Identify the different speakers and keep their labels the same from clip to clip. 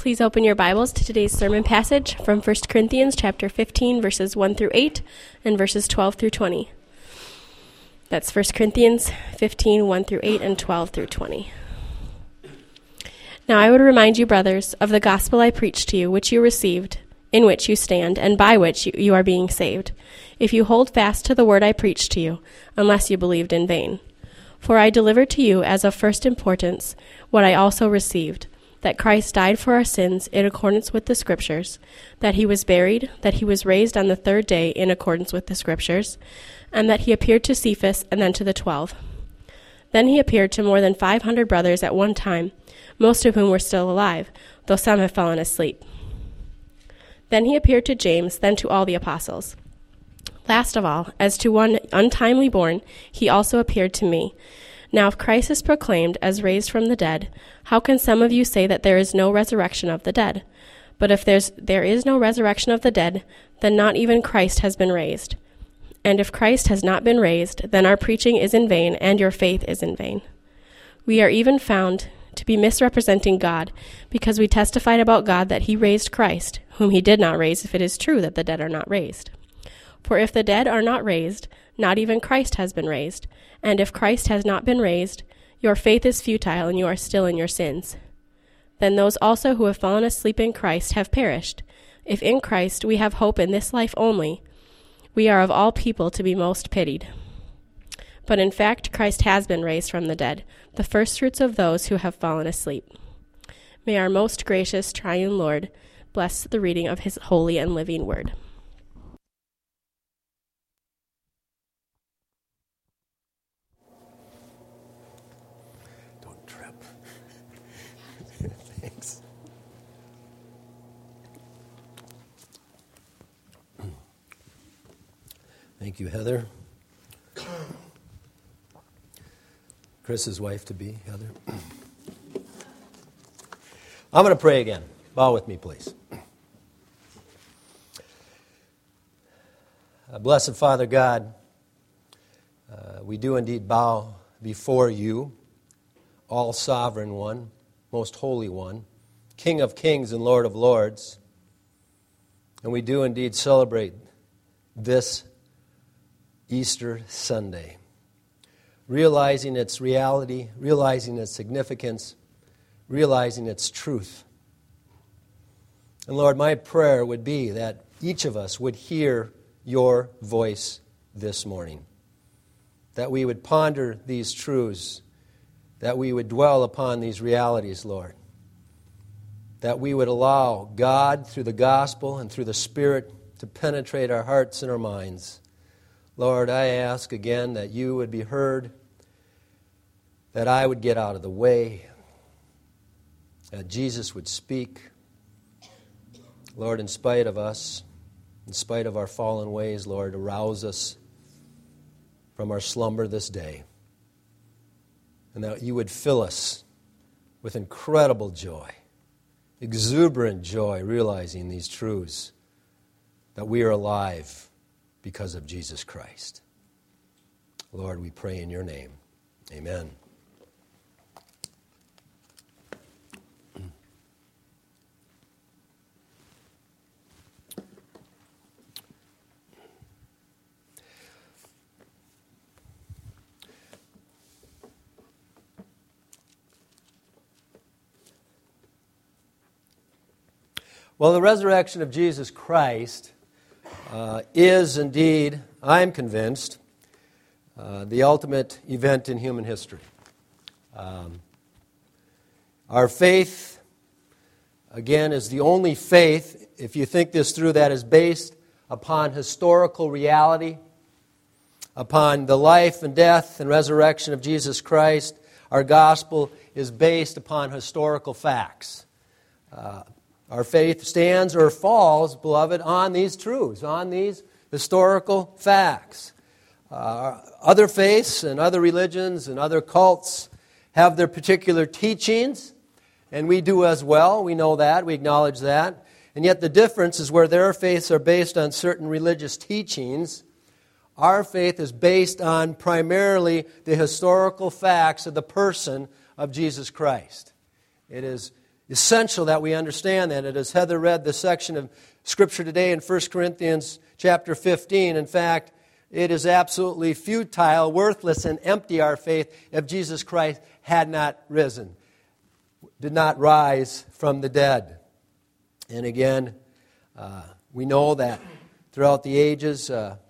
Speaker 1: Please open your Bibles to today's sermon passage from 1 Corinthians chapter 15, verses 1 through 8, and verses 12 through 20. That's 1 Corinthians 15, 1 through 8, and 12 through 20. Now I would remind you, brothers, of the gospel I preached to you, which you received, in which you stand, and by which you are being saved, if you hold fast to the word I preached to you, unless you believed in vain. For I delivered to you as of first importance what I also received, that Christ died for our sins in accordance with the Scriptures, that he was buried, that he was raised on the third day in accordance with the Scriptures, and that he appeared to Cephas and then to the 12. Then he appeared to more than 500 brothers at one time, most of whom were still alive, though some have fallen asleep. Then he appeared to James, then to all the apostles. Last of all, as to one untimely born, he also appeared to me. Now if Christ is proclaimed as raised from the dead, how can some of you say that there is no resurrection of the dead? But if there is no resurrection of the dead, then not even Christ has been raised. And if Christ has not been raised, then our preaching is in vain, and your faith is in vain. We are even found to be misrepresenting God, because we testified about God that he raised Christ, whom he did not raise, if it is true that the dead are not raised. For if the dead are not raised, not even Christ has been raised. And if Christ has not been raised, your faith is futile, and you are still in your sins. Then those also who have fallen asleep in Christ have perished. If in Christ we have hope in this life only, we are of all people to be most pitied. But in fact, Christ has been raised from the dead, the firstfruits of those who have fallen asleep. May our most gracious triune Lord bless the reading of his holy and living word.
Speaker 2: Thanks. Thank you, Heather. Chris's wife-to-be, Heather. I'm going to pray again. Bow with me, please. Blessed Father God, we do indeed bow before you, all sovereign one, most holy one, King of kings and Lord of lords. And we do indeed celebrate this Easter Sunday, realizing its reality, realizing its significance, realizing its truth. And Lord, my prayer would be that each of us would hear your voice this morning, that we would ponder these truths, that we would dwell upon these realities, Lord, that we would allow God through the gospel and through the Spirit to penetrate our hearts and our minds. Lord, I ask again that you would be heard, that I would get out of the way, that Jesus would speak. Lord, in spite of us, in spite of our fallen ways, Lord, arouse us from our slumber this day, and that you would fill us with incredible joy, exuberant joy, realizing these truths, that we are alive because of Jesus Christ. Lord, we pray in your name. Amen. Well, the resurrection of Jesus Christ is indeed, I'm convinced, the ultimate event in human history. Our faith, again, is the only faith, if you think this through, that is based upon historical reality, upon the life and death and resurrection of Jesus Christ. Our gospel is based upon historical facts. Our faith stands or falls, beloved, on these truths, on these historical facts. Other faiths and other religions and other cults have their particular teachings, and we do as well. We know that. We acknowledge that. And yet the difference is where their faiths are based on certain religious teachings, our faith is based on primarily the historical facts of the person of Jesus Christ. It is essential that we understand that. As Heather read this section of Scripture today in 1 Corinthians chapter 15, in fact, it is absolutely futile, worthless, and empty, our faith, if Jesus Christ had not risen, did not rise from the dead. And again, we know that throughout the ages,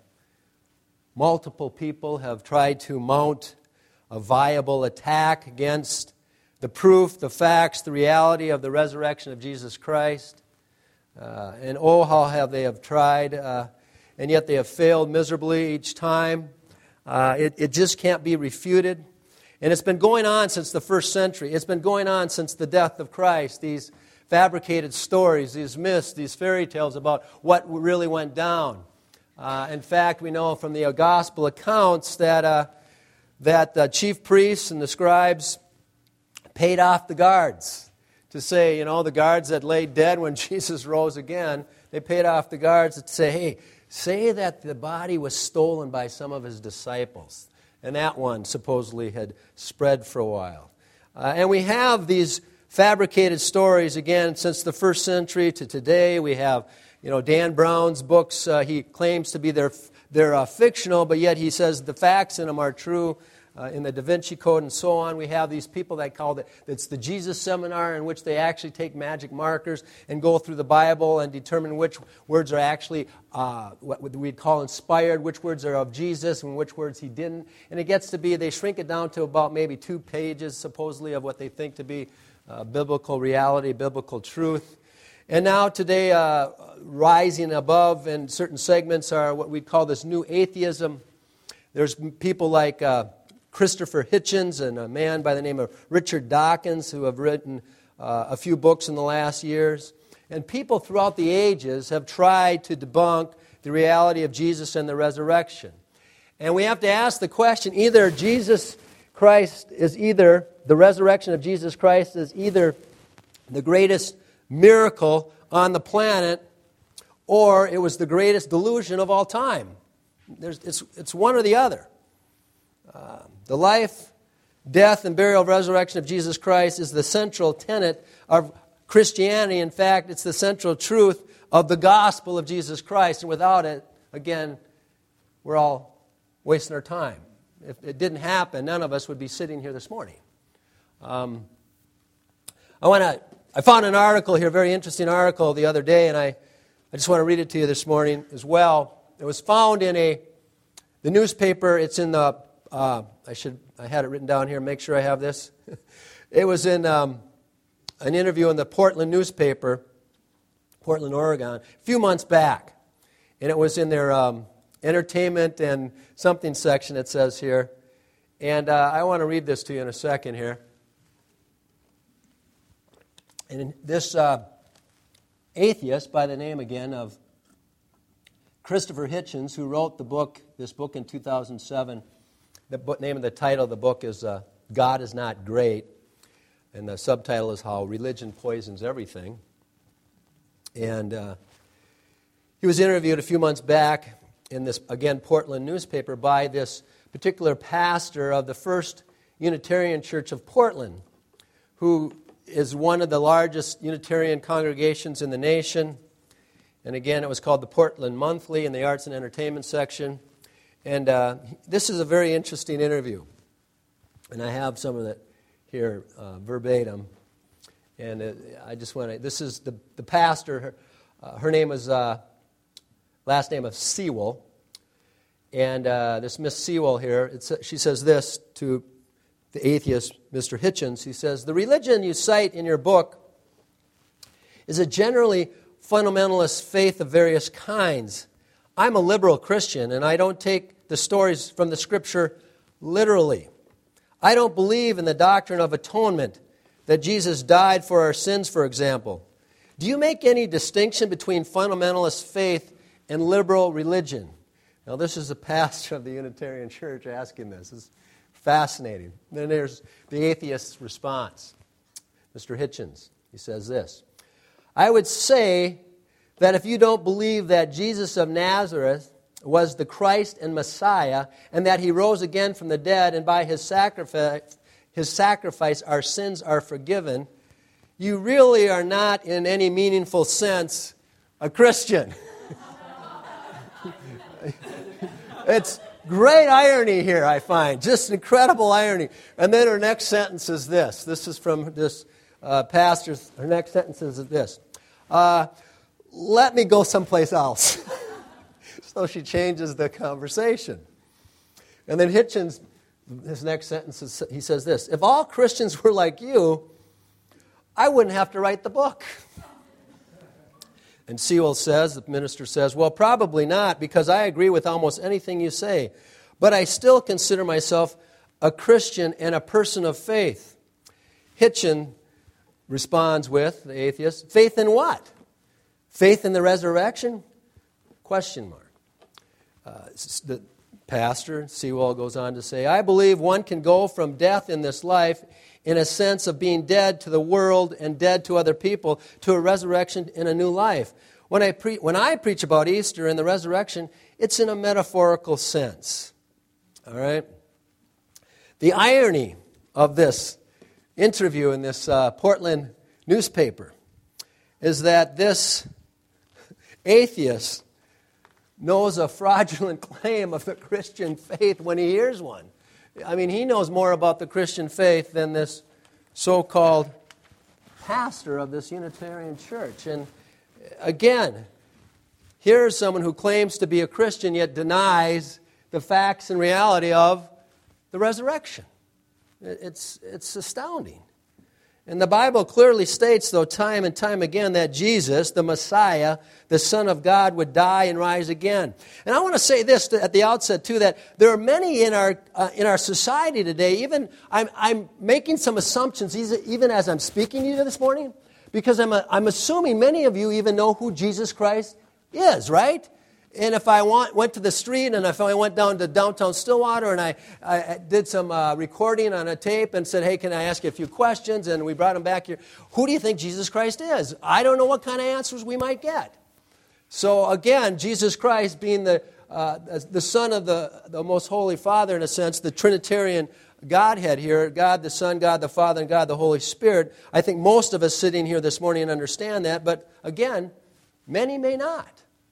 Speaker 2: multiple people have tried to mount a viable attack against the proof, the facts, the reality of the resurrection of Jesus Christ. And oh, how they have tried, and yet they have failed miserably each time. It just can't be refuted. And it's been going on since the first century. It's been going on since the death of Christ. These fabricated stories, these myths, these fairy tales about what really went down. In fact, we know from the gospel accounts that the chief priests and the scribes paid off the guards to say, the guards that lay dead when Jesus rose again, they paid off the guards to say, hey, say that the body was stolen by some of his disciples. And that one supposedly had spread for a while. And we have these fabricated stories, again, since the first century to today. We have, Dan Brown's books. He claims to be they're fictional, but yet he says the facts in them are true. In the Da Vinci Code and so on, we have these people that call it's the Jesus Seminar, in which they actually take magic markers and go through the Bible and determine which words are actually what we'd call inspired, which words are of Jesus and which words he didn't. And it gets to be, they shrink it down to about maybe 2 pages, supposedly, of what they think to be biblical reality, biblical truth. And now today, rising above in certain segments are what we'd call this new atheism. There's people like Christopher Hitchens and a man by the name of Richard Dawkins who have written a few books in the last years. And people throughout the ages have tried to debunk the reality of Jesus and the resurrection. And we have to ask the question, the resurrection of Jesus Christ is either the greatest miracle on the planet or it was the greatest delusion of all time. It's one or the other. The life, death, and burial, resurrection of Jesus Christ is the central tenet of Christianity. In fact, it's the central truth of the gospel of Jesus Christ. And without it, again, we're all wasting our time. If it didn't happen, none of us would be sitting here this morning. I found an article here, a very interesting article the other day, and I just want to read it to you this morning as well. It was found in the newspaper. It's in the I had it written down here. Make sure I have this. It was in an interview in the Portland newspaper, Portland, Oregon, a few months back, and it was in their entertainment and something section. It says here, and I want to read this to you in a second here. And this atheist by the name again of Christopher Hitchens, who wrote this book in 2007. The name of the title of the book is God is Not Great, and the subtitle is How Religion Poisons Everything. And he was interviewed a few months back in this, again, Portland newspaper by this particular pastor of the First Unitarian Church of Portland, who is one of the largest Unitarian congregations in the nation. And again, it was called the Portland Monthly in the Arts and Entertainment section. And this is a very interesting interview. And I have some of it here verbatim. And I just want to, this is the pastor, her name is, last name of Sewell. And this Miss Sewell here, she says this to the atheist, Mr. Hitchens. He says, the religion you cite in your book is a generally fundamentalist faith of various kinds. I'm a liberal Christian, and I don't take the stories from the Scripture literally. I don't believe in the doctrine of atonement, that Jesus died for our sins, for example. Do you make any distinction between fundamentalist faith and liberal religion? Now, this is the pastor of the Unitarian Church asking this. It's fascinating. Then there's the atheist's response. Mr. Hitchens, he says this. I would say that if you don't believe that Jesus of Nazareth was the Christ and Messiah, and that he rose again from the dead, and by his sacrifice our sins are forgiven, you really are not in any meaningful sense a Christian. It's great irony here, I find. Just incredible irony. And then her next sentence is this. This is from this pastor. Her next sentence is this. Let me go someplace else. So she changes the conversation. And then Hitchens, his next sentence, he says this. If all Christians were like you, I wouldn't have to write the book. And Sewell says, the minister says, well, probably not, because I agree with almost anything you say. But I still consider myself a Christian and a person of faith. Hitchen responds with, the atheist, faith in what? Faith in the resurrection? Question mark. The pastor, Sewell, goes on to say, I believe one can go from death in this life in a sense of being dead to the world and dead to other people to a resurrection in a new life. When I preach about Easter and the resurrection, it's in a metaphorical sense. All right? The irony of this interview in this Portland newspaper is that this atheist knows a fraudulent claim of the Christian faith when he hears one. I mean, he knows more about the Christian faith than this so-called pastor of this Unitarian church. And again, here's someone who claims to be a Christian yet denies the facts and reality of the resurrection. It's astounding. And the Bible clearly states, though, time and time again, that Jesus, the Messiah, the Son of God, would die and rise again. And I want to say this at the outset, too, that there are many in our society today, even I'm making some assumptions, even as I'm speaking to you this morning, because I'm assuming many of you even know who Jesus Christ is, right? And if I went to the street and if I went down to downtown Stillwater and I did some recording on a tape and said, hey, can I ask you a few questions? And we brought them back here. Who do you think Jesus Christ is? I don't know what kind of answers we might get. So again, Jesus Christ being the Son of the Most Holy Father, in a sense, the Trinitarian Godhead here, God the Son, God the Father, and God the Holy Spirit. I think most of us sitting here this morning understand that, but again, many may not.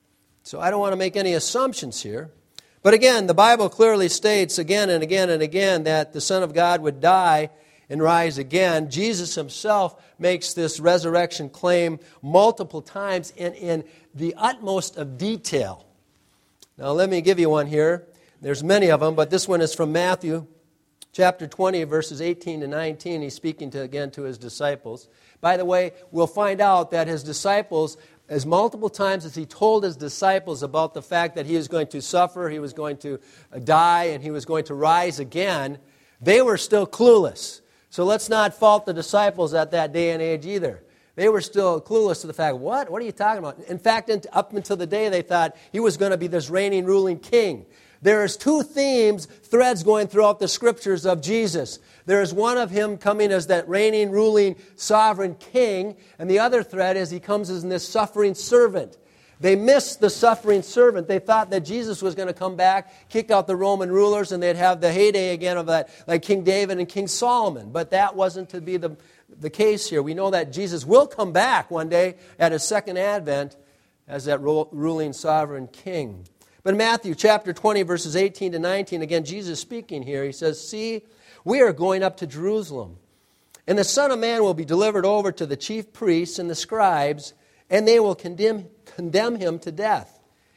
Speaker 2: So I don't want to make any assumptions here. But again, the Bible clearly states again and again and again that the Son of God would die and rise again. Jesus himself makes this resurrection claim multiple times and in the utmost of detail. Now let me give you one here. There's many of them, but this one is from Matthew chapter 20, verses 18 to 19. He's speaking again to his disciples. By the way, we'll find out that his disciples, as multiple times as he told his disciples about the fact that he was going to suffer, he was going to die, and he was going to rise again, they were still clueless. So let's not fault the disciples at that day and age either. They were still clueless to the fact, what? What are you talking about? In fact, up until the day they thought he was going to be this reigning, ruling king. There's two threads going throughout the scriptures of Jesus. There's one of him coming as that reigning, ruling, sovereign king, and the other thread is he comes as this suffering servant. They missed the suffering servant. They thought that Jesus was going to come back, kick out the Roman rulers, and they'd have the heyday again of that, like King David and King Solomon. But that wasn't to be the case here. We know that Jesus will come back one day at his second advent as that ruling, sovereign king. But in Matthew chapter 20, verses 18 to 19, again, Jesus speaking here, he says, see, we are going up to Jerusalem, and the Son of Man will be delivered over to the chief priests and the scribes, and they will condemn him to death.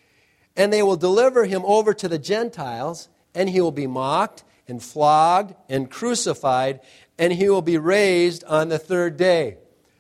Speaker 2: And they will deliver him over to the Gentiles, and he will be mocked and flogged and crucified, and he will be raised on the third day.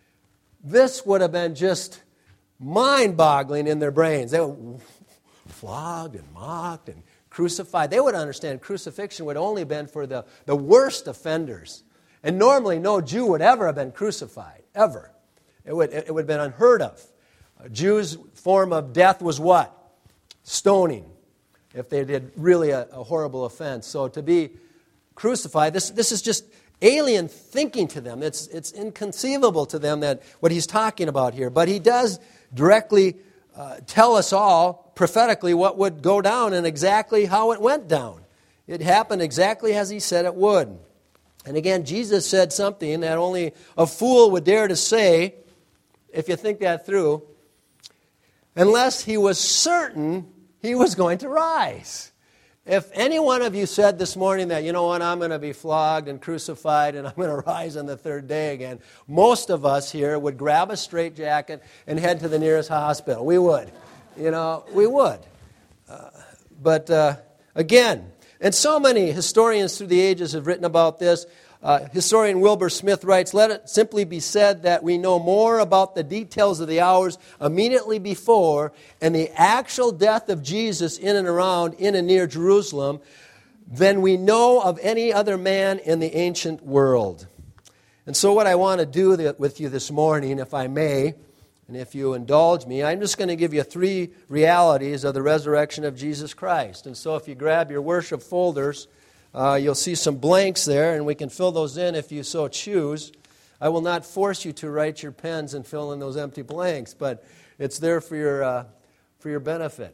Speaker 2: This would have been just mind-boggling in their brains. They were flogged and mocked and crucified. They would understand crucifixion would only have been for the worst offenders. And normally no Jew would ever have been crucified, ever. It would have been unheard of. A Jew's form of death was what? Stoning, if they did really a horrible offense. So to be crucified, this is just alien thinking to them. It's inconceivable to them that what he's talking about here. But he does directly tell us all prophetically what would go down and exactly how it went down. It happened exactly as he said it would. And again, Jesus said something that only a fool would dare to say, if you think that through, unless he was certain he was going to rise. If any one of you said this morning that, you know what, I'm going to be flogged and crucified and I'm going to rise on the third day again, most of us here would grab a straitjacket and head to the nearest hospital. We would. We would. But again, and so many historians through the ages have written about this. Historian Wilbur Smith writes, "Let it simply be said that we know more about the details of the hours immediately before and the actual death of Jesus in and around, in and near Jerusalem, than we know of any other man in the ancient world." And so what I want to do with you this morning, if I may, and if you indulge me, I'm just going to give you 3 realities of the resurrection of Jesus Christ. And so if you grab your worship folders, you'll see some blanks there, and we can fill those in if you so choose. I will not force you to write your pens and fill in those empty blanks, but it's there for your benefit.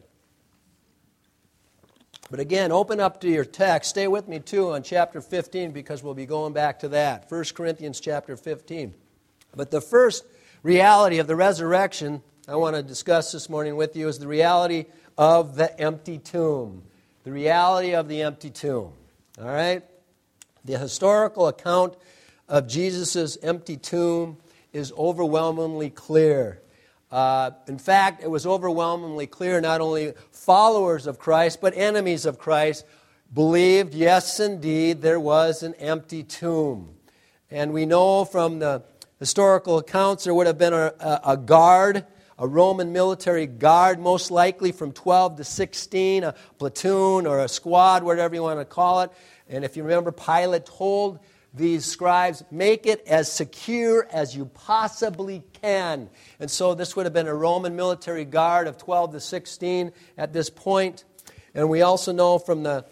Speaker 2: But again, open up to your text. Stay with me, too, on chapter 15, because we'll be going back to that. 1 Corinthians chapter 15. But the first reality of the resurrection I want to discuss this morning with you is the reality of the empty tomb. The reality of the empty tomb. All right? The historical account of Jesus' empty tomb is overwhelmingly clear. In fact, it was overwhelmingly clear not only followers of Christ, but enemies of Christ believed, yes, indeed, there was an empty tomb. And we know from the historical accounts there would have been a guard, a Roman military guard, most likely from 12 to 16, a platoon or a squad, whatever you want to call it. And if you remember, Pilate told these scribes, make it as secure as you possibly can. And so this would have been a Roman military guard of 12 to 16 at this point. And we also know from the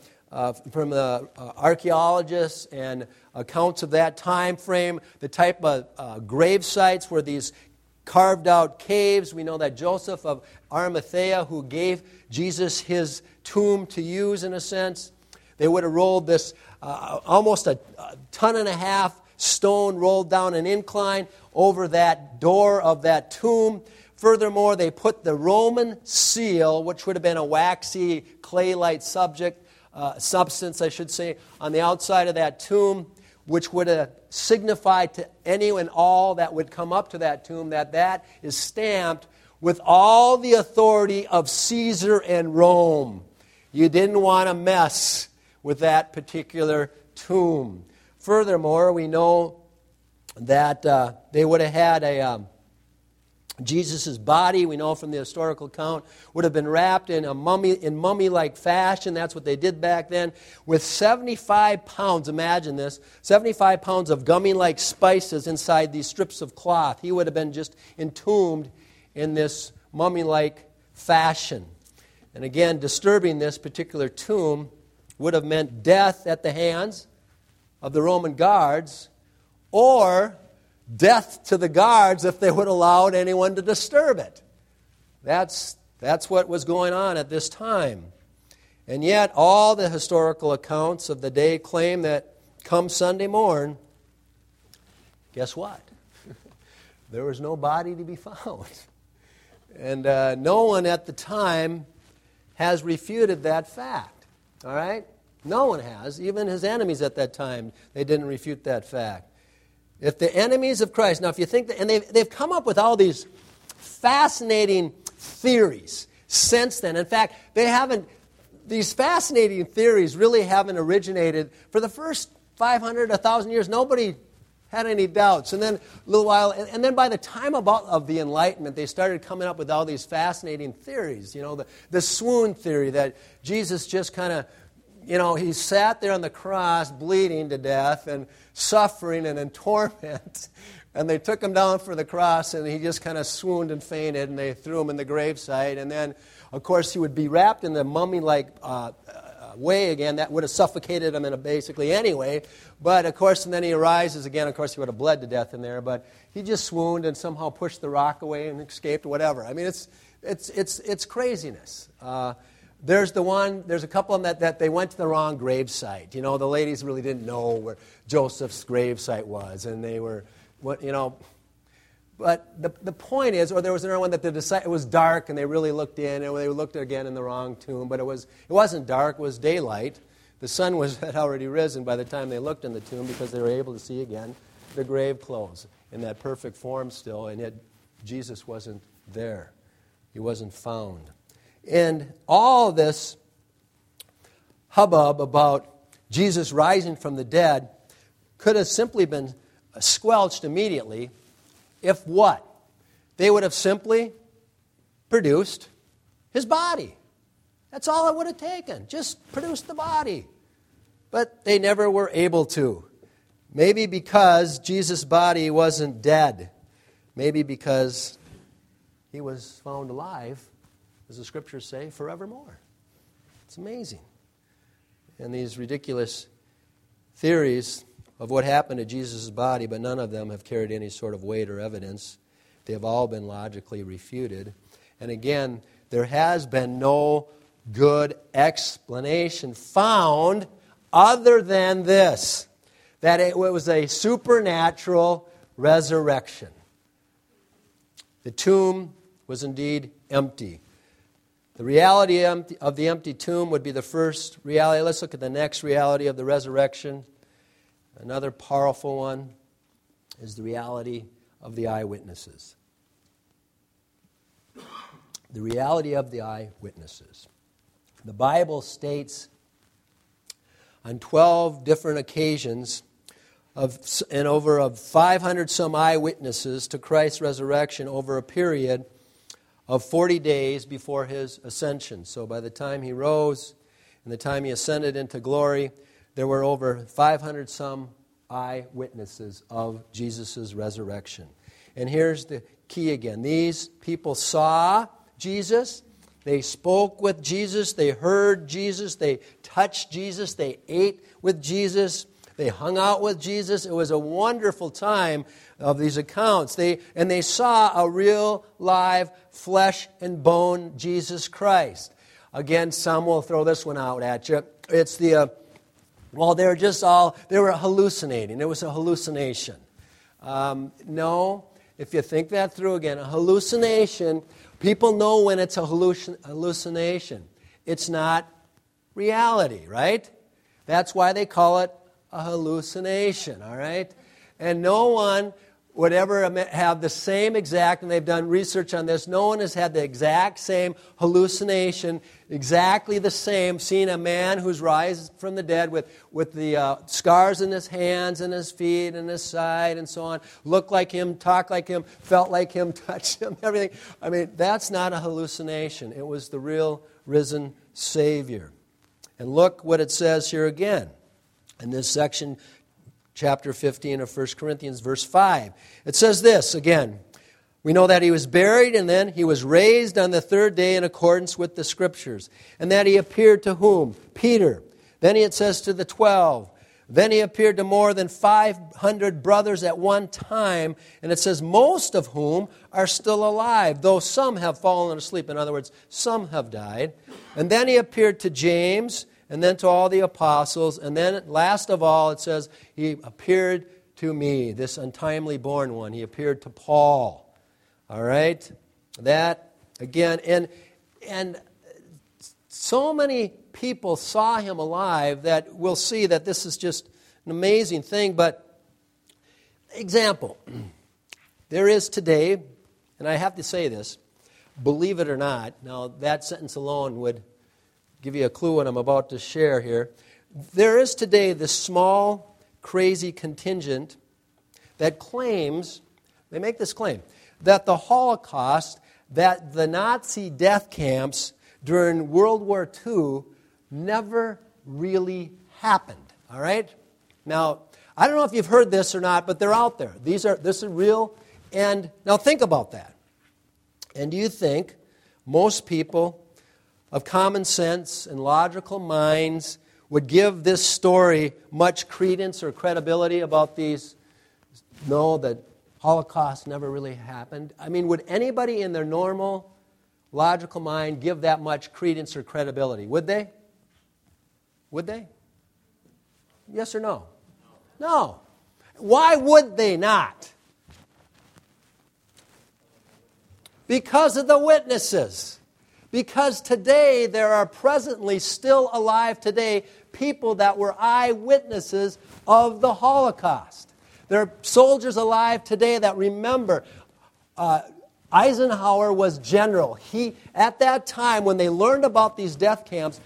Speaker 2: archaeologists and accounts of that time frame, the type of grave sites were these carved out caves. We know that Joseph of Arimathea, who gave Jesus his tomb to use in a sense, they would have rolled this almost a 1.5 ton stone rolled down an incline over that door of that tomb. Furthermore, they put the Roman seal, which would have been a waxy, clay-like substance, I should say, on the outside of that tomb, which would have signified to any and all that would come up to that tomb that is stamped with all the authority of Caesar and Rome. You didn't want to mess with that particular tomb. Furthermore, we know that they would have had Jesus' body, we know from the historical account, would have been wrapped in mummy-like fashion. That's what they did back then. With 75 pounds, imagine this, 75 pounds of gummy-like spices inside these strips of cloth. He would have been just entombed in this mummy-like fashion. And again, disturbing this particular tomb would have meant death at the hands of the Roman guards, or death to the guards if they would have allowed anyone to disturb it. That's what was going on at this time. And yet, all the historical accounts of the day claim that come Sunday morn, guess what? There was no body to be found. And no one at the time has refuted that fact. All right? No one has. Even his enemies at that time, they didn't refute that fact. If the enemies of Christ, now if you think that, and they've come up with all these fascinating theories since then. In fact, these fascinating theories really haven't originated. For the first 500, 1,000 years, nobody had any doubts. And then a little while, and then by the time of the Enlightenment, they started coming up with all these fascinating theories. You know, the swoon theory that Jesus just kind of, he sat there on the cross bleeding to death and suffering and in torment. And they took him down for the cross and he just kind of swooned and fainted and they threw him in the gravesite. And then, of course, he would be wrapped in the mummy-like way again. That would have suffocated him basically anyway. But, of course, and then he arises again. Of course, he would have bled to death in there. But he just swooned and somehow pushed the rock away and escaped or whatever. I mean, it's craziness. There's a couple of them that they went to the wrong grave site. The ladies really didn't know where Joseph's grave site was, and they were, But the point is, or there was another one that it was dark, and they really looked in, and they looked again in the wrong tomb, but it wasn't dark, it was daylight. The sun had already risen by the time they looked in the tomb, because they were able to see again the grave clothes in that perfect form still, and yet Jesus wasn't there. He wasn't found. And all this hubbub about Jesus rising from the dead could have simply been squelched immediately if what? They would have simply produced his body. That's all it would have taken. Just produce the body. But they never were able to. Maybe because Jesus' body wasn't dead. Maybe because he was found alive, as the scriptures say, forevermore. It's amazing. And these ridiculous theories of what happened to Jesus' body, but none of them have carried any sort of weight or evidence. They have all been logically refuted. And again, there has been no good explanation found other than this, that it was a supernatural resurrection. The tomb was indeed empty. The reality of the empty tomb would be the first reality. Let's look at the next reality of the resurrection. Another powerful one is the reality of the eyewitnesses. The reality of the eyewitnesses. The Bible states on 12 different occasions and over 500 some eyewitnesses to Christ's resurrection over a period of 40 days before his ascension. So by the time he rose and the time he ascended into glory, there were over 500 some eyewitnesses of Jesus' resurrection. And here's the key again. These people saw Jesus, they spoke with Jesus, they heard Jesus, they touched Jesus, they ate with Jesus, they hung out with Jesus. It was a wonderful time of these accounts. They saw a real, live, flesh and bone Jesus Christ. Again, some will throw this one out at you. It's they were hallucinating. It was a hallucination. No, if you think that through again, a hallucination, people know when it's a hallucination. It's not reality, right? That's why they call it a hallucination, all right? And no one would ever have the same exact, and they've done research on this, no one has had the exact same hallucination, exactly the same, seeing a man who's rise from the dead with the scars in his hands and his feet and his side and so on, look like him, talk like him, felt like him, touched him, everything. I mean, that's not a hallucination. It was the real risen Savior. And look what it says here again in this section, chapter 15 of 1 Corinthians, verse 5. It says this again. We know that he was buried and then he was raised on the third day in accordance with the Scriptures. And that he appeared to whom? Peter. Then it says to the 12. Then he appeared to more than 500 brothers at one time. And it says most of whom are still alive, though some have fallen asleep. In other words, some have died. And then he appeared to James, and then to all the apostles, and then last of all, it says, he appeared to me, this untimely born one. He appeared to Paul. All right? That, again, and so many people saw him alive that we'll see that this is just an amazing thing. But, example, there is today, and I have to say this, believe it or not, now that sentence alone would give you a clue what I'm about to share here. There is today this small, crazy contingent that claims, they make this claim, that the Holocaust, that the Nazi death camps during World War II never really happened. All right? Now, I don't know if you've heard this or not, but they're out there. This is real. And now think about that. And do you think most people of common sense and logical minds would give this story much credence or credibility about these? No, that Holocaust never really happened. I mean, would anybody in their normal, logical mind give that much credence or credibility? Would they? Would they? Yes or no? No. Why would they not? Because of the witnesses. Because today there are presently still alive today people that were eyewitnesses of the Holocaust. There are soldiers alive today that remember Eisenhower was general. He, at that time, when they learned about these death camps,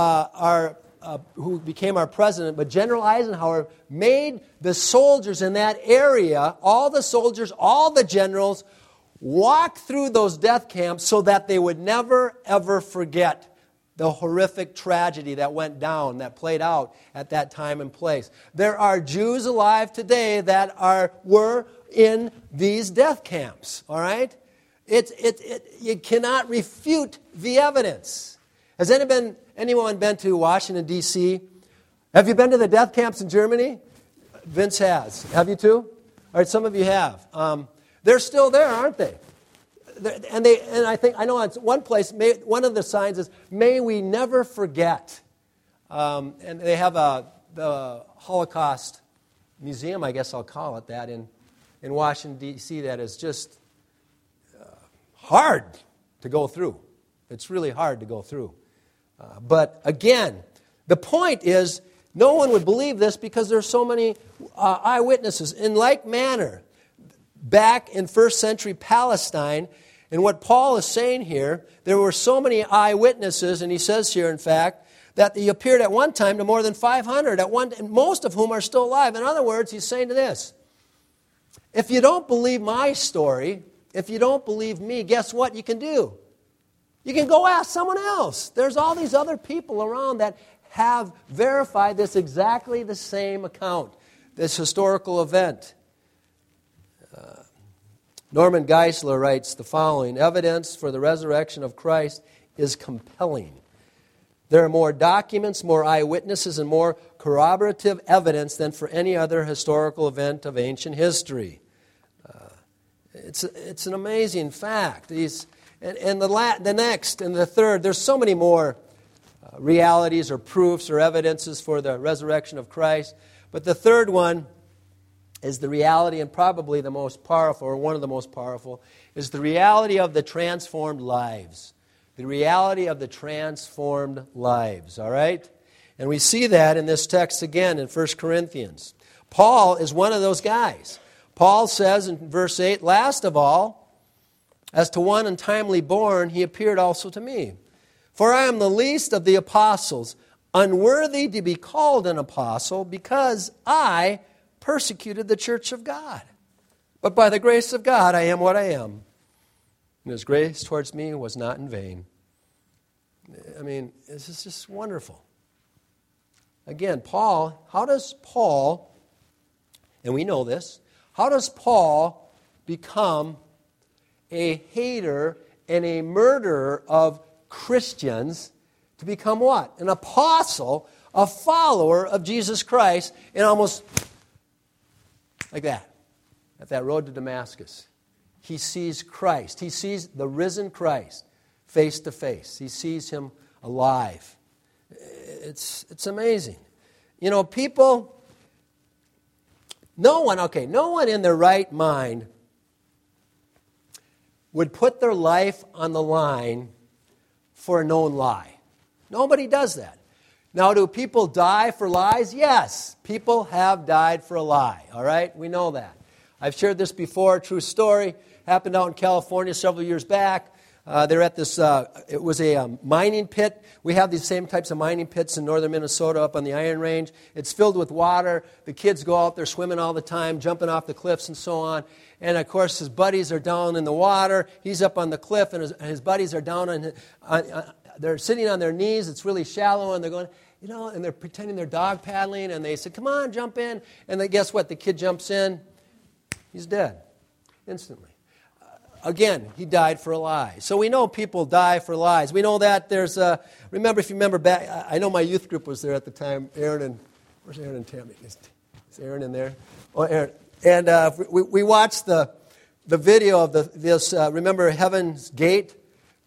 Speaker 2: who became our president, but General Eisenhower made the soldiers in that area, all the soldiers, all the generals, walk through those death camps so that they would never, ever forget the horrific tragedy that went down, that played out at that time and place. There are Jews alive today that were in these death camps, all right? You cannot refute the evidence. Has anyone been to Washington, D.C.? Have you been to the death camps in Germany? Vince has. Have you too? All right, some of you have. They're still there, aren't they? And I know it's one place, one of the signs is, may we never forget. And they have the Holocaust Museum, I guess I'll call it that, in Washington, D.C. that is just hard to go through. It's really hard to go through. But again, the point is, no one would believe this because there's so many eyewitnesses. In like manner, back in first century Palestine, and what Paul is saying here, there were so many eyewitnesses, and he says here, in fact, that he appeared at one time to more than 500, most of whom are still alive. In other words, he's saying to this, if you don't believe my story, if you don't believe me, guess what you can do? You can go ask someone else. There's all these other people around that have verified this exactly the same account, this historical event. Norman Geisler writes the following, evidence for the resurrection of Christ is compelling. There are more documents, more eyewitnesses, and more corroborative evidence than for any other historical event of ancient history. It's an amazing fact. And the next and the third, there's so many more realities or proofs or evidences for the resurrection of Christ. But the third one is the reality, and probably the most powerful, or one of the most powerful, is the reality of the transformed lives. The reality of the transformed lives, all right? And we see that in this text again in 1 Corinthians. Paul is one of those guys. Paul says in verse 8, last of all, as to one untimely born, he appeared also to me. For I am the least of the apostles, unworthy to be called an apostle, because I persecuted the church of God. But by the grace of God, I am what I am. And His grace towards me was not in vain. I mean, this is just wonderful. Again, how does Paul, and we know this, how does Paul become a hater and a murderer of Christians to become what? An apostle, a follower of Jesus Christ, and almost like that, at that road to Damascus. He sees Christ. He sees the risen Christ face to face. He sees Him alive. It's amazing. You know, no one in their right mind would put their life on the line for a known lie. Nobody does that. Now, do people die for lies? Yes, people have died for a lie, all right? We know that. I've shared this before, a true story. Happened out in California several years back. They're at this, it was a mining pit. We have these same types of mining pits in northern Minnesota up on the Iron Range. It's filled with water. The kids go out there swimming all the time, jumping off the cliffs and so on. And, of course, his buddies are down in the water. He's up on the cliff, and his buddies are down they're sitting on their knees. It's really shallow, and they're going, and they're pretending they're dog paddling, and they say, come on, jump in. And then guess what? The kid jumps in. He's dead instantly. Again, he died for a lie. So we know people die for lies. We know that there's if you remember back, I know my youth group was there at the time. Where's Aaron and Tammy? Is Aaron in there? Oh, Aaron. And we watched the video of this, remember Heaven's Gate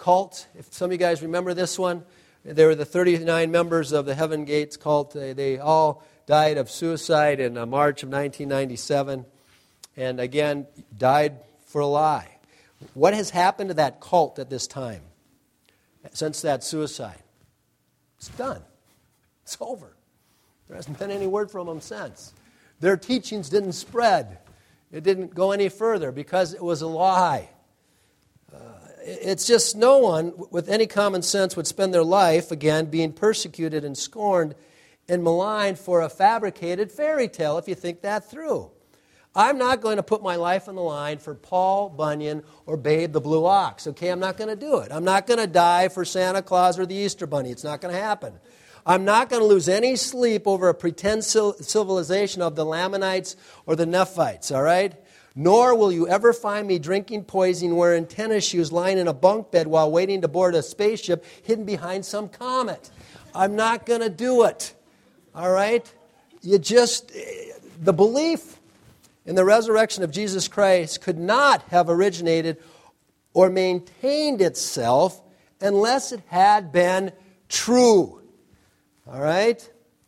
Speaker 2: cult. If some of you guys remember this one, they were the 39 members of the Heaven Gates cult. They all died of suicide in March of 1997. And again, died for a lie. What has happened to that cult at this time? Since that suicide? It's done. It's over. There hasn't been any word from them since. Their teachings didn't spread. It didn't go any further because it was a lie. It's just no one with any common sense would spend their life, again, being persecuted and scorned and maligned for a fabricated fairy tale, if you think that through. I'm not going to put my life on the line for Paul Bunyan or Babe the Blue Ox, okay? I'm not going to do it. I'm not going to die for Santa Claus or the Easter Bunny. It's not going to happen. I'm not going to lose any sleep over a pretend civilization of the Lamanites or the Nephites, all right? Nor will you ever find me drinking poison, wearing tennis shoes, lying in a bunk bed while waiting to board a spaceship hidden behind some comet. I'm not going to do it, all right? The belief in the resurrection of Jesus Christ could not have originated or maintained itself unless it had been true. All right?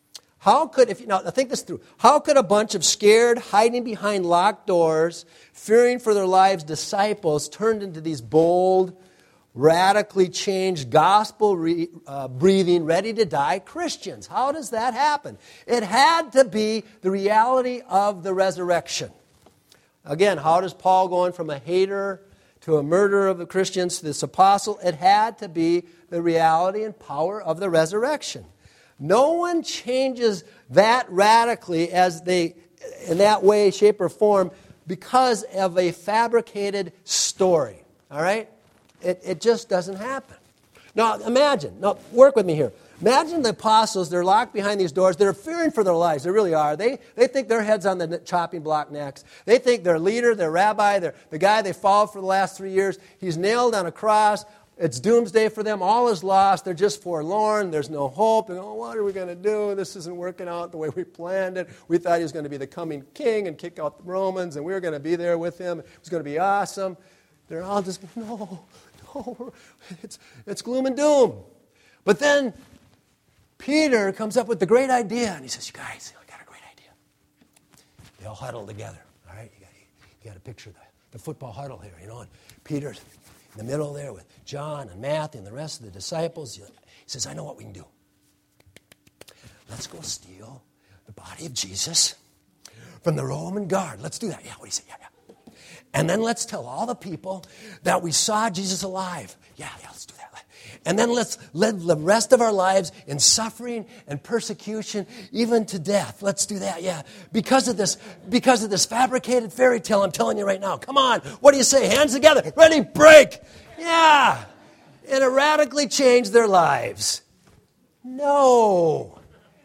Speaker 2: Now think this through. How could a bunch of scared, hiding behind locked doors, fearing for their lives disciples turned into these bold, radically changed, gospel-breathing, ready-to-die Christians? How does that happen? It had to be the reality of the resurrection. Again, how does Paul go from a hater to a murderer of the Christians to this apostle? It had to be the reality and power of the resurrection. No one changes that radically in that way, shape, or form because of a fabricated story. All right? It just doesn't happen. Now, work with me here. Imagine the apostles, they're locked behind these doors. They're fearing for their lives. They really are. They think their head's on the chopping block next. They think their leader, their rabbi, the guy they followed for the last 3 years, he's nailed on a cross. It's doomsday for them. All is lost. They're just forlorn. There's no hope. They're going, what are we going to do? This isn't working out the way we planned it. We thought he was going to be the coming king and kick out the Romans, and we were going to be there with him. It was going to be awesome. They're all just, no, it's gloom and doom. But then Peter comes up with the great idea, and he says, you guys, I got a great idea. They all huddle together. All right, you got to picture the football huddle here, and Peter's in the middle there with John and Matthew and the rest of the disciples. He says, I know what we can do. Let's go steal the body of Jesus from the Roman guard. Let's do that. Yeah, what do you say? Yeah. And then let's tell all the people that we saw Jesus alive. Yeah, let's do that. And then let's live the rest of our lives in suffering and persecution, even to death. Let's do that, yeah. Because of this fabricated fairy tale, I'm telling you right now. Come on, what do you say? Hands together, ready, break. Yeah. And it radically changed their lives. No.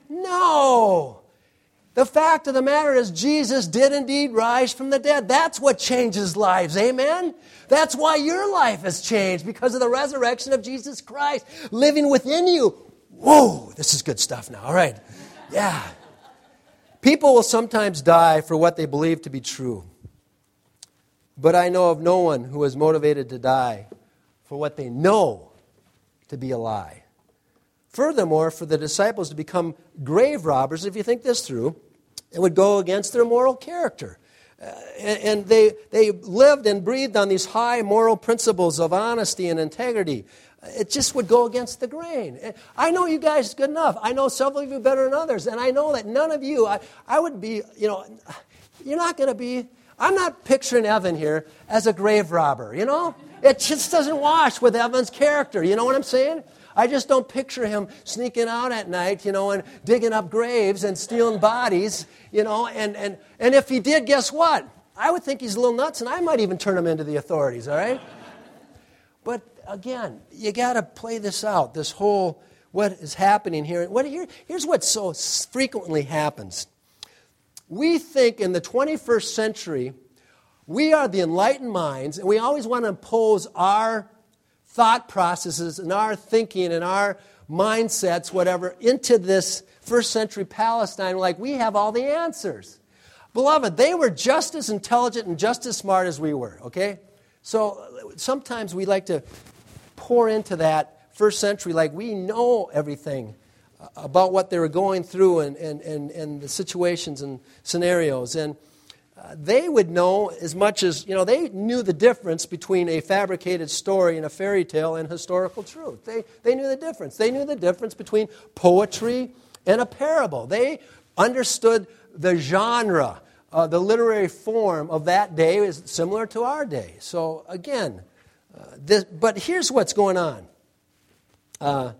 Speaker 2: The fact of the matter is Jesus did indeed rise from the dead. That's what changes lives, amen? That's why your life has changed, because of the resurrection of Jesus Christ living within you. Whoa, this is good stuff now, all right. Yeah. People will sometimes die for what they believe to be true. But I know of no one who is motivated to die for what they know to be a lie. Furthermore, for the disciples to become grave robbers, if you think this through, it would go against their moral character. And they lived and breathed on these high moral principles of honesty and integrity. It just would go against the grain. I know you guys good enough. I know several of you better than others. And I know that none of you, I would be, you're not going to be, I'm not picturing Evan here as a grave robber, It just doesn't wash with Evan's character. You know what I'm saying? I just don't picture him sneaking out at night, and digging up graves and stealing bodies, and if he did, guess what? I would think he's a little nuts, and I might even turn him into the authorities, all right? But again, you got to play this out, this whole, what is happening here. Here's what so frequently happens. We think in the 21st century, we are the enlightened minds, and we always want to impose our thought processes and our thinking and our mindsets, whatever, into this first century Palestine, like we have all the answers. Beloved, they were just as intelligent and just as smart as we were, okay? So sometimes we like to pour into that first century like we know everything about what they were going through and the situations and scenarios. And they would know as much as, they knew the difference between a fabricated story and a fairy tale and historical truth. They knew the difference. They knew the difference between poetry and a parable. They understood the genre, the literary form of that day is similar to our day. So again, but here's what's going on.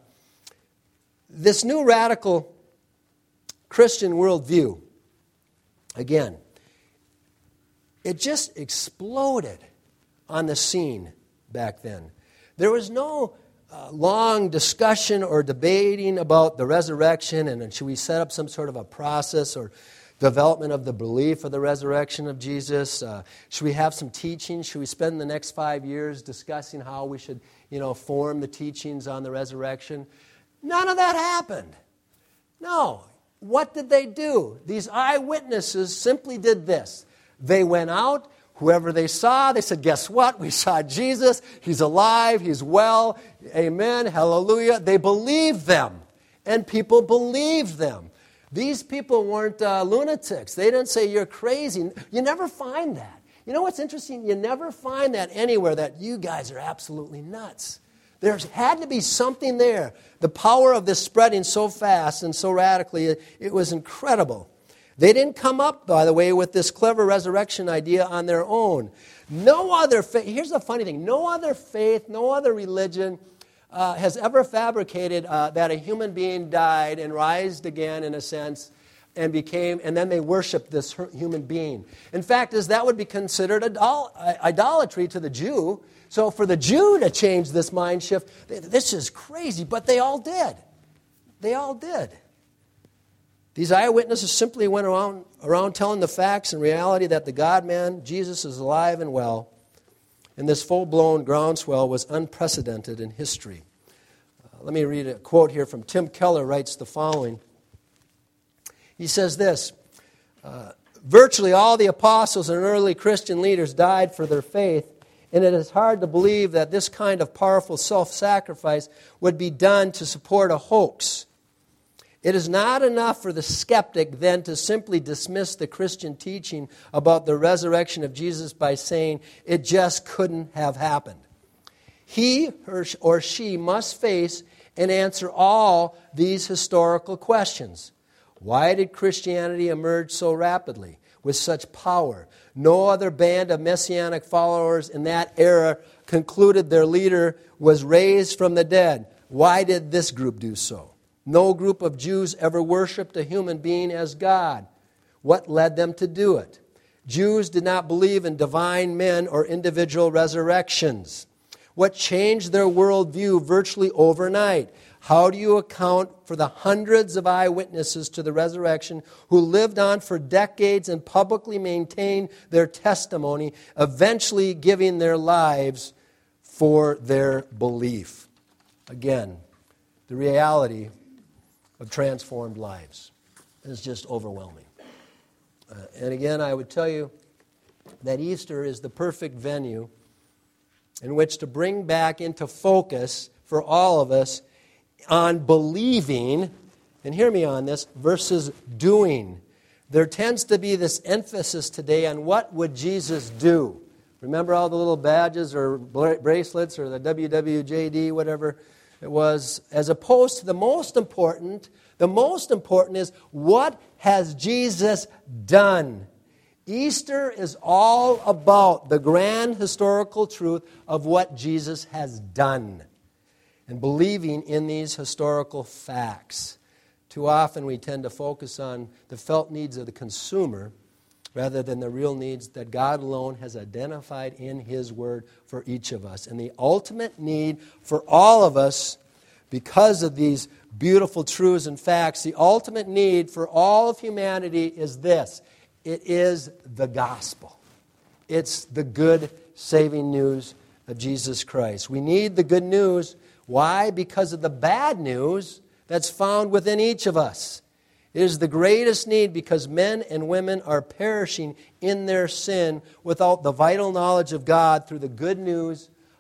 Speaker 2: This new radical Christian worldview, again, it just exploded on the scene back then. There was no long discussion or debating about the resurrection and should we set up some sort of a process or development of the belief of the resurrection of Jesus. Should we have some teaching? Should we spend the next 5 years discussing how we should, form the teachings on the resurrection? None of that happened. No. What did they do? These eyewitnesses simply did this. They went out, whoever they saw, they said, guess what? We saw Jesus. He's alive. He's well. Amen. Hallelujah. They believed them. And people believed them. These people weren't lunatics. They didn't say, you're crazy. You never find that. You know what's interesting? You never find that anywhere, that you guys are absolutely nuts. There had to be something there. The power of this spreading so fast and so radically, it was incredible. They didn't come up, by the way, with this clever resurrection idea on their own. No other faith, here's the funny thing, no other faith, no other religion has ever fabricated that a human being died and rised again, in a sense, and then they worshiped this human being. In fact, that would be considered idolatry to the Jew. So for the Jew to change this mind shift, this is crazy, but they all did. They all did. These eyewitnesses simply went around telling the facts and reality that the God-man, Jesus, is alive and well. And this full-blown groundswell was unprecedented in history. Let me read a quote here from Tim Keller, writes the following. He says this, virtually all the apostles and early Christian leaders died for their faith, and it is hard to believe that this kind of powerful self-sacrifice would be done to support a hoax. It is not enough for the skeptic then to simply dismiss the Christian teaching about the resurrection of Jesus by saying it just couldn't have happened. He or she must face and answer all these historical questions. Why did Christianity emerge so rapidly with such power? No other band of messianic followers in that era concluded their leader was raised from the dead. Why did this group do so? No group of Jews ever worshipped a human being as God. What led them to do it? Jews did not believe in divine men or individual resurrections. What changed their worldview virtually overnight? How do you account for the hundreds of eyewitnesses to the resurrection who lived on for decades and publicly maintained their testimony, eventually giving their lives for their belief? Again, the reality of transformed lives is just overwhelming. And again, I would tell you that Easter is the perfect venue in which to bring back into focus for all of us on believing, and hear me on this, versus doing. There tends to be this emphasis today on what would Jesus do. Remember all the little badges or bracelets or the WWJD, whatever it was, as opposed to the most important is what has Jesus done? Easter is all about the grand historical truth of what Jesus has done and believing in these historical facts. Too often we tend to focus on the felt needs of the consumer rather than the real needs that God alone has identified in His Word for each of us. And the ultimate need for all of us, because of these beautiful truths and facts, the ultimate need for all of humanity is this. It is the gospel. It's the good saving news of Jesus Christ. We need the good news. Why? Because of the bad news that's found within each of us. It is the greatest need because men and women are perishing in their sin without the vital knowledge of God through the good news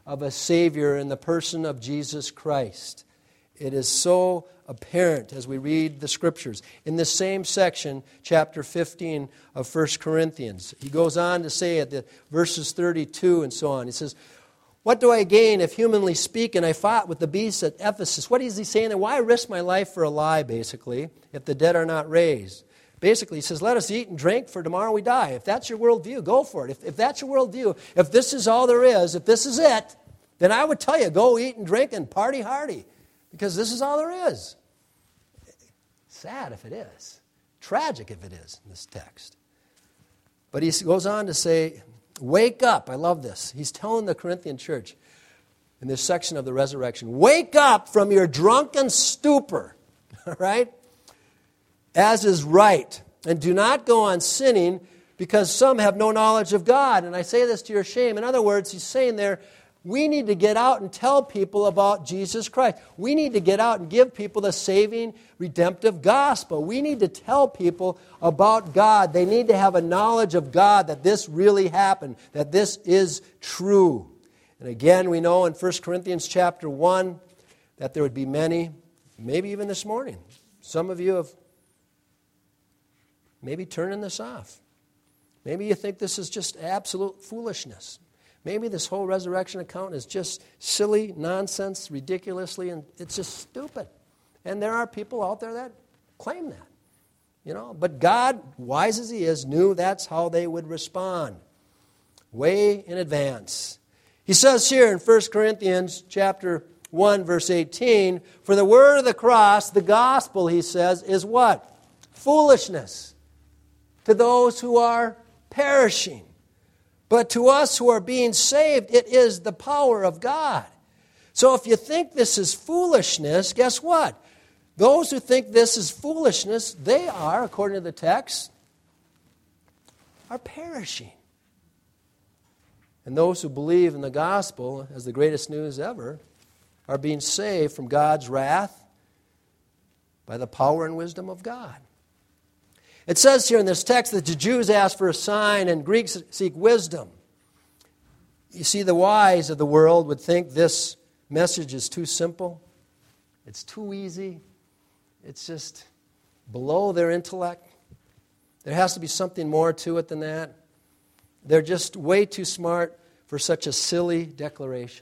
Speaker 2: of a Savior in the person of Jesus Christ. It is so apparent as we read the Scriptures. In this same section, chapter 15 of 1 Corinthians, he goes on to say at the verses 32 and so on, he says, "What do I gain if humanly speaking I fought with the beasts at Ephesus?" What is he saying there? Why risk my life for a lie, basically, if the dead are not raised? Basically, he says, let us eat and drink, for tomorrow we die. If that's your worldview, go for it. If that's your worldview, if this is all there is, if this is it, then I would tell you, go eat and drink and party hardy, because this is all there is. Sad if it is. Tragic if it is in this text. But he goes on to say, wake up. I love this. He's telling the Corinthian church in this section of the resurrection, wake up from your drunken stupor, all right, as is right, and do not go on sinning, because some have no knowledge of God. And I say this to your shame. In other words, he's saying there, we need to get out and tell people about Jesus Christ. We need to get out and give people the saving, redemptive gospel. We need to tell people about God. They need to have a knowledge of God, that this really happened, that this is true. And again, we know in 1 Corinthians chapter 1 that there would be many, maybe even this morning, some of you have maybe turning this off. Maybe you think this is just absolute foolishness. Maybe this whole resurrection account is just silly, nonsense, ridiculously, and it's just stupid. And there are people out there that claim that. But God, wise as He is, knew that's how they would respond. Way in advance. He says here in 1 Corinthians chapter 1, verse 18, for the word of the cross, the gospel, he says, is what? Foolishness to those who are perishing. But to us who are being saved, it is the power of God. So if you think this is foolishness, guess what? Those who think this is foolishness, they are, according to the text, are perishing. And those who believe in the gospel as the greatest news ever are being saved from God's wrath by the power and wisdom of God. It says here in this text that the Jews ask for a sign and Greeks seek wisdom. You see, the wise of the world would think this message is too simple. It's too easy. It's just below their intellect. There has to be something more to it than that. They're just way too smart for such a silly declaration.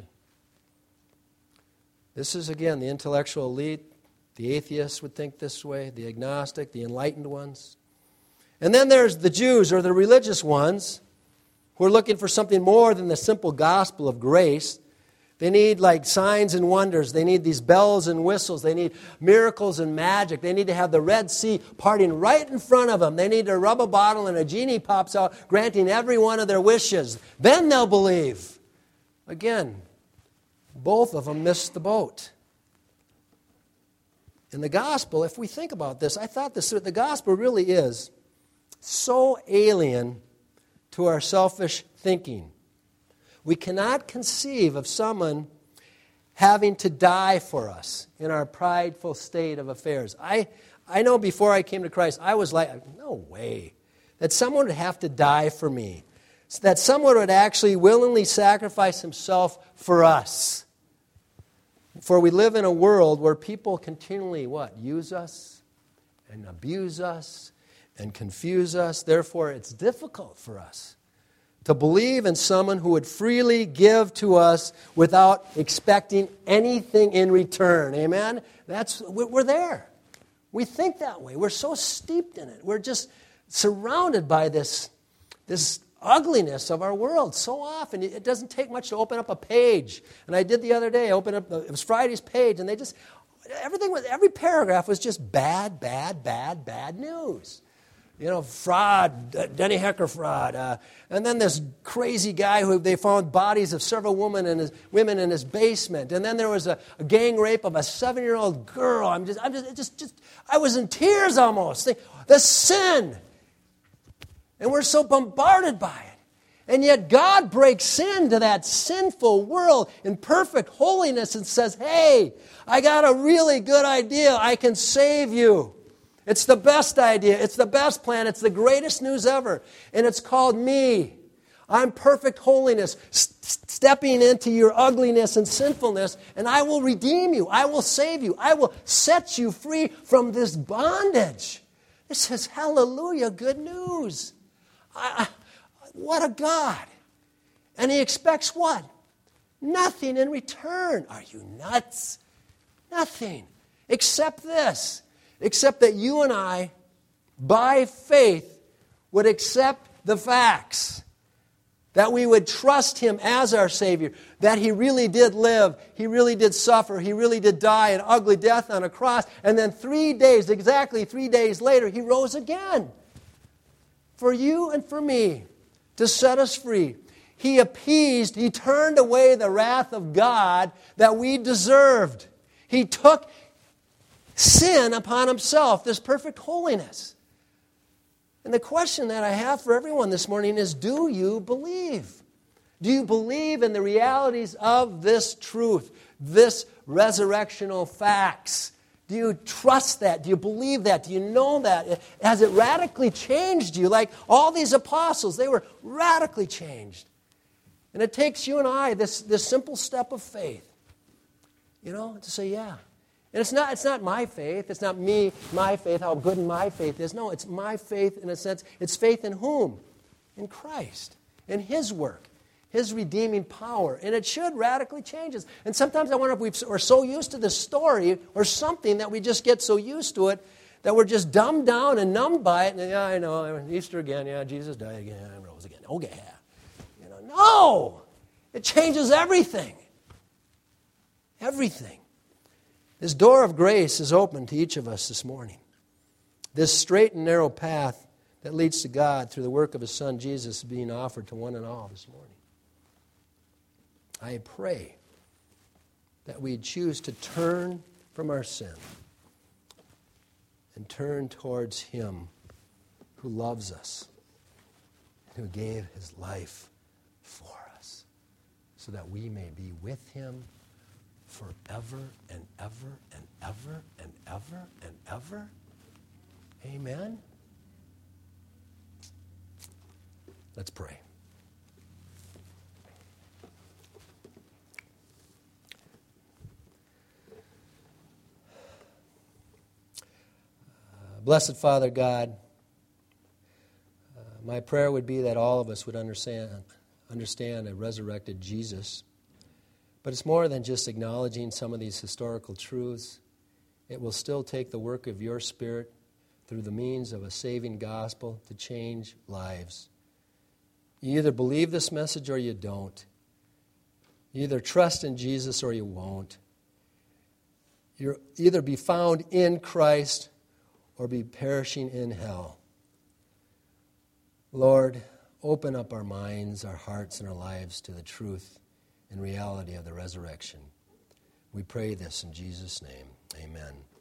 Speaker 2: This is, again, the intellectual elite. The atheists would think this way, the agnostic, the enlightened ones. And then there's the Jews, or the religious ones, who are looking for something more than the simple gospel of grace. They need like signs and wonders. They need these bells and whistles. They need miracles and magic. They need to have the Red Sea parting right in front of them. They need to rub a bottle and a genie pops out, granting every one of their wishes. Then they'll believe. Again, both of them missed the boat. In the gospel, if we think about this, I thought the gospel really is so alien to our selfish thinking. We cannot conceive of someone having to die for us in our prideful state of affairs. I know before I came to Christ, I was like, no way that someone would have to die for me. That someone would actually willingly sacrifice himself for us. For we live in a world where people continually, use us and abuse us and confuse us. Therefore, it's difficult for us to believe in someone who would freely give to us without expecting anything in return. Amen? We're there. We think that way. We're so steeped in it. We're just surrounded by this ugliness of our world so often. It doesn't take much to open up a page. And I did the other day. It was Friday's page, and every paragraph was just bad news. Fraud, Denny Hecker fraud. And then this crazy guy who they found bodies of several women in his basement. And then there was a gang rape of a 7-year-old girl. I was in tears almost. The sin. And we're so bombarded by it. And yet God breaks into that sinful world in perfect holiness and says, hey, I got a really good idea. I can save you. It's the best idea. It's the best plan. It's the greatest news ever. And it's called me. I'm perfect holiness, stepping into your ugliness and sinfulness, and I will redeem you. I will save you. I will set you free from this bondage. This is hallelujah, good news. What a God. And He expects what? Nothing in return. Are you nuts? Nothing. Except this. Except that you and I, by faith, would accept the facts. That we would trust Him as our Savior. That He really did live. He really did suffer. He really did die an ugly death on a cross. And then 3 days, exactly 3 days later, He rose again. For you and for me. To set us free. He appeased, He turned away the wrath of God that we deserved. He took sin upon Himself, this perfect holiness. And the question that I have for everyone this morning is, do you believe? Do you believe in the realities of this truth, this resurrectional facts? Do you trust that? Do you believe that? Do you know that? Has it radically changed you? Like all these apostles, they were radically changed. And it takes you and I this simple step of faith, to say, yeah. And it's not my faith. It's not me, my faith, how good my faith is. No, it's my faith in a sense. It's faith in whom? In Christ. In His work. His redeeming power. And it should radically change us. And sometimes I wonder if we're so used to this story or something that we just get so used to it that we're just dumbed down and numbed by it. And, yeah, I know, Easter again. Yeah, Jesus died again. I rose again. Okay. No! It changes everything. Everything. This door of grace is open to each of us this morning. This straight and narrow path that leads to God through the work of His Son Jesus is being offered to one and all this morning. I pray that we choose to turn from our sin and turn towards Him who loves us, who gave His life for us, so that we may be with Him forever and ever and ever and ever and ever. Amen. Let's pray. Blessed Father God, my prayer would be that all of us would understand a resurrected Jesus. But it's more than just acknowledging some of these historical truths. It will still take the work of your Spirit through the means of a saving gospel to change lives. You either believe this message or you don't. You either trust in Jesus or you won't. You'll either be found in Christ or be perishing in hell. Lord, open up our minds, our hearts, and our lives to the truth and reality of the resurrection. We pray this in Jesus' name. Amen.